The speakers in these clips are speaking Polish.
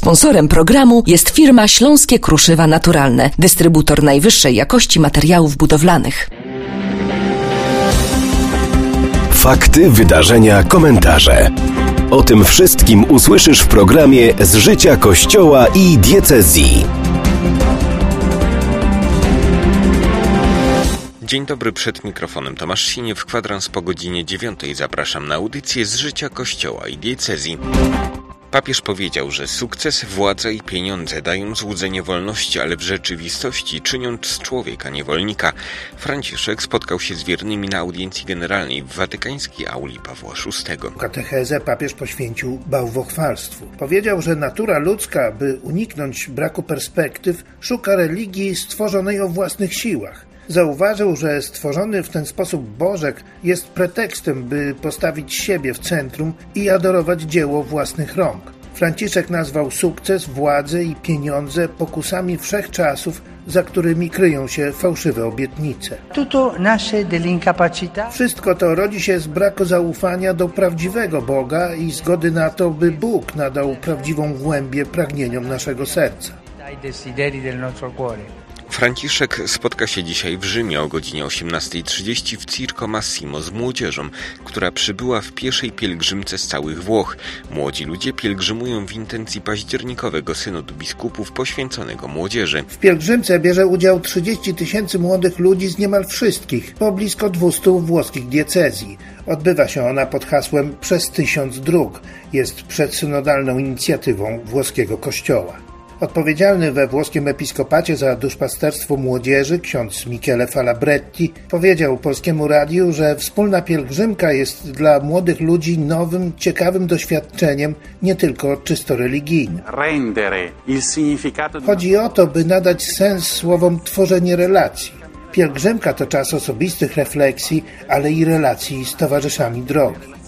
Sponsorem programu jest firma Śląskie Kruszywa Naturalne, dystrybutor najwyższej jakości materiałów budowlanych. Fakty, wydarzenia, komentarze. O tym wszystkim usłyszysz w programie Z życia Kościoła i diecezji. Dzień dobry, przed mikrofonem Tomasz Siniew. W kwadrans po godzinie 9 zapraszam na audycję Z życia Kościoła i diecezji. Papież powiedział, że sukces, władza i pieniądze dają złudzenie wolności, ale w rzeczywistości czynią z człowieka niewolnika. Franciszek spotkał się z wiernymi na audiencji generalnej w watykańskiej auli Pawła VI. Katechezę papież poświęcił bałwochwalstwu. Powiedział, że natura ludzka, by uniknąć braku perspektyw, szuka religii stworzonej o własnych siłach. Zauważył, że stworzony w ten sposób Bożek jest pretekstem, by postawić siebie w centrum i adorować dzieło własnych rąk. Franciszek nazwał sukces, władzę i pieniądze pokusami wszechczasów, za którymi kryją się fałszywe obietnice. Wszystko to rodzi się z braku zaufania do prawdziwego Boga i zgody na to, by Bóg nadał prawdziwą głębię pragnieniom naszego serca. Franciszek spotka się dzisiaj w Rzymie o godzinie 18:30 w Circo Massimo z młodzieżą, która przybyła w pieszej pielgrzymce z całych Włoch. Młodzi ludzie pielgrzymują w intencji październikowego synodu biskupów poświęconego młodzieży. W pielgrzymce bierze udział 30 000 młodych ludzi z niemal wszystkich, po blisko 200 włoskich diecezji. Odbywa się ona pod hasłem Przez 1000 dróg. Jest przedsynodalną inicjatywą włoskiego kościoła. Odpowiedzialny we włoskim episkopacie za duszpasterstwo młodzieży, ksiądz Michele Falabretti, powiedział Polskiemu Radiu, że wspólna pielgrzymka jest dla młodych ludzi nowym, ciekawym doświadczeniem, nie tylko czysto religijnym. Chodzi o to, by nadać sens słowom tworzenie relacji. Pielgrzymka to czas osobistych refleksji, ale i relacji z towarzyszami drogi.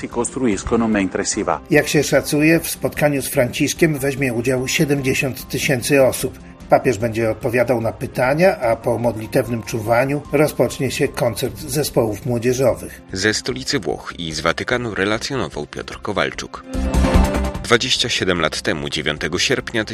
Jak się szacuje, w spotkaniu z Franciszkiem weźmie udział 70 000 osób. Papież będzie odpowiadał na pytania, a po modlitewnym czuwaniu rozpocznie się koncert zespołów młodzieżowych. Ze stolicy Włoch i z Watykanu relacjonował Piotr Kowalczuk. 27 lat temu, 9 sierpnia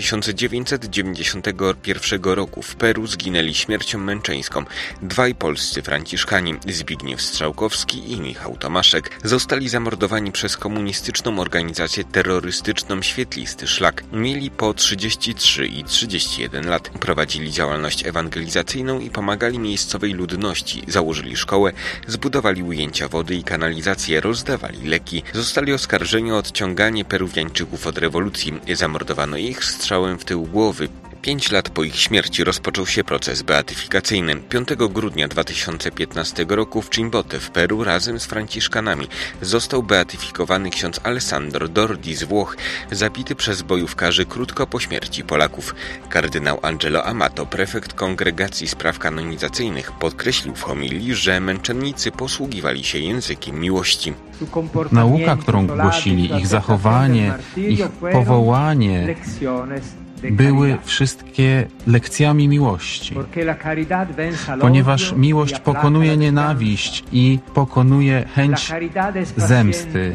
1991 roku w Peru zginęli śmiercią męczeńską dwaj polscy franciszkani, Zbigniew Strzałkowski i Michał Tomaszek. Zostali zamordowani przez komunistyczną organizację terrorystyczną Świetlisty Szlak. Mieli po 33 i 31 lat. Prowadzili działalność ewangelizacyjną i pomagali miejscowej ludności. Założyli szkołę, zbudowali ujęcia wody i kanalizację, rozdawali leki. Zostali oskarżeni o odciąganie Peruwiańczyków od rewolucji. Zamordowano ich strzałem w tył głowy. 5 lat po ich śmierci rozpoczął się proces beatyfikacyjny. 5 grudnia 2015 roku w Chimbote w Peru razem z franciszkanami został beatyfikowany ksiądz Alessandro Dordi z Włoch, zabity przez bojówkarzy krótko po śmierci Polaków. Kardynał Angelo Amato, prefekt Kongregacji Spraw Kanonizacyjnych, podkreślił w homilii, że męczennicy posługiwali się językiem miłości. Nauka, którą głosili, ich zachowanie, ich powołanie były wszystkie lekcjami miłości, ponieważ miłość pokonuje nienawiść i pokonuje chęć zemsty.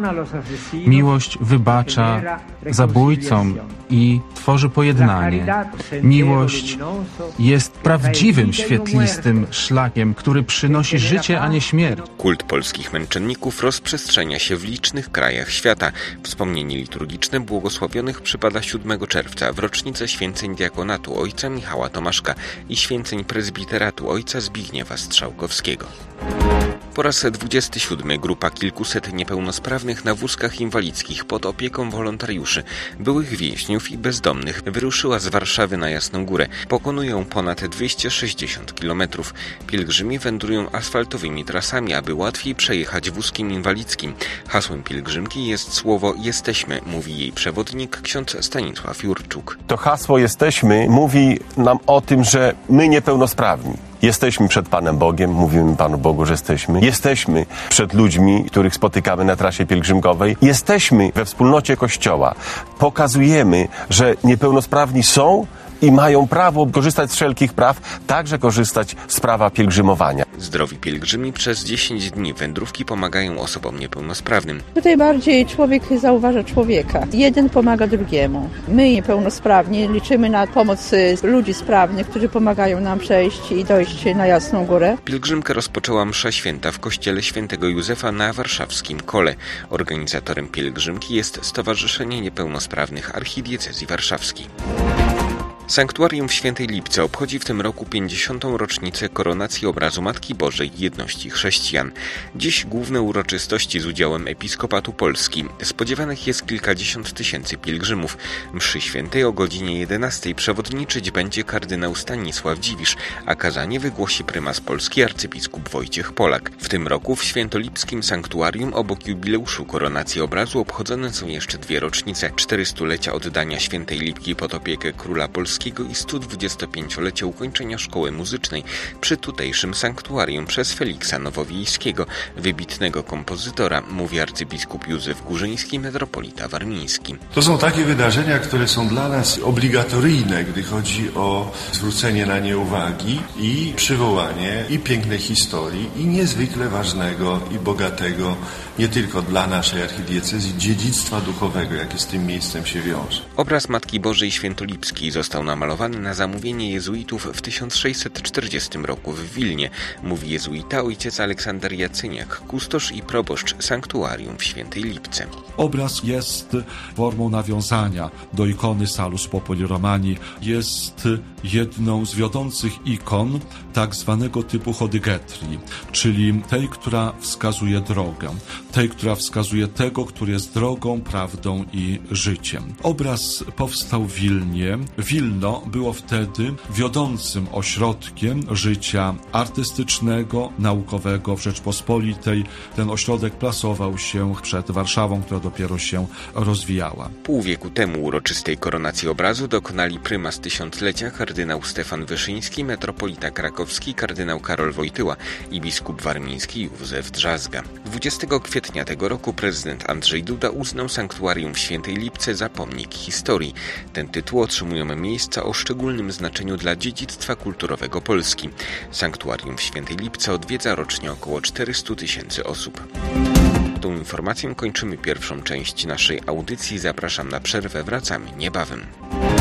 Miłość wybacza zabójcom i tworzy pojednanie. Miłość jest prawdziwym świetlistym szlakiem, który przynosi życie, a nie śmierć. Kult polskich męczenników rozprzestrzenia się w licznych krajach świata. Wspomnienie liturgiczne błogosławionych przypada 7 czerwca w rocznicę święceń diakonatu ojca Michała Tomaszka i święceń prezbiteratu ojca Zbigniewa Strzałkowskiego. Po raz 27 grupa kilkuset niepełnosprawnych na wózkach inwalidzkich pod opieką wolontariuszy, byłych więźniów i bezdomnych wyruszyła z Warszawy na Jasną Górę. Pokonują ponad 260 km. Pielgrzymi wędrują asfaltowymi trasami, aby łatwiej przejechać wózkiem inwalidzkim. Hasłem pielgrzymki jest słowo "Jesteśmy", mówi jej przewodnik ksiądz Stanisław Jurczuk. To hasło "Jesteśmy" mówi nam o tym, że my niepełnosprawni jesteśmy przed Panem Bogiem, mówimy Panu Bogu, że jesteśmy. Jesteśmy przed ludźmi, których spotykamy na trasie pielgrzymkowej. Jesteśmy we wspólnocie Kościoła. Pokazujemy, że niepełnosprawni są i mają prawo korzystać z wszelkich praw, także korzystać z prawa pielgrzymowania. Zdrowi pielgrzymi przez 10 dni wędrówki pomagają osobom niepełnosprawnym. Tutaj bardziej człowiek zauważa człowieka. Jeden pomaga drugiemu. My niepełnosprawni liczymy na pomoc ludzi sprawnych, którzy pomagają nam przejść i dojść na Jasną Górę. Pielgrzymkę rozpoczęła msza święta w kościele świętego Józefa na warszawskim Kole. Organizatorem pielgrzymki jest Stowarzyszenie Niepełnosprawnych Archidiecezji Warszawskiej. Sanktuarium w Świętej Lipce obchodzi w tym roku 50. rocznicę koronacji obrazu Matki Bożej Jedności Chrześcijan. Dziś główne uroczystości z udziałem Episkopatu Polski. Spodziewanych jest kilkadziesiąt tysięcy pielgrzymów. Mszy świętej o godzinie 11 przewodniczyć będzie kardynał Stanisław Dziwisz, a kazanie wygłosi prymas Polski arcybiskup Wojciech Polak. W tym roku w świętolipskim sanktuarium obok jubileuszu koronacji obrazu obchodzone są jeszcze 2 rocznice. 400-lecia oddania Świętej Lipki pod opiekę Króla Polskiego i 125-lecie ukończenia szkoły muzycznej przy tutejszym sanktuarium przez Feliksa Nowowiejskiego, wybitnego kompozytora, mówi arcybiskup Józef Górzyński, metropolita warmiński. To są takie wydarzenia, które są dla nas obligatoryjne, gdy chodzi o zwrócenie na nie uwagi i przywołanie i pięknej historii, i niezwykle ważnego i bogatego, nie tylko dla naszej archidiecezji, dziedzictwa duchowego, jakie z tym miejscem się wiąże. Obraz Matki Bożej Świętolipskiej został namalowany na zamówienie jezuitów w 1640 roku w Wilnie, mówi jezuita ojciec Aleksander Jacyniak, kustosz i proboszcz sanktuarium w Świętej Lipce. Obraz jest formą nawiązania do ikony Salus Populi Romani. Jest jedną z wiodących ikon tak zwanego typu hodygetrii, czyli tej, która wskazuje drogę, tej, która wskazuje tego, który jest drogą, prawdą i życiem. Obraz powstał w Wilnie. Wilno było wtedy wiodącym ośrodkiem życia artystycznego, naukowego w Rzeczpospolitej. Ten ośrodek plasował się przed Warszawą, która dopiero się rozwijała. Pół wieku temu uroczystej koronacji obrazu dokonali prymas tysiąclecia kardynał Stefan Wyszyński, metropolita krakowski kardynał Karol Wojtyła i biskup warmiński Józef Drzazga. 20 kwietnia tego roku prezydent Andrzej Duda uznał sanktuarium w Świętej Lipce za pomnik historii. Ten tytuł otrzymują miejsca o szczególnym znaczeniu dla dziedzictwa kulturowego Polski. Sanktuarium w Świętej Lipce odwiedza rocznie około 400 000 osób. Tą informacją kończymy pierwszą część naszej audycji. Zapraszam na przerwę, wracamy niebawem.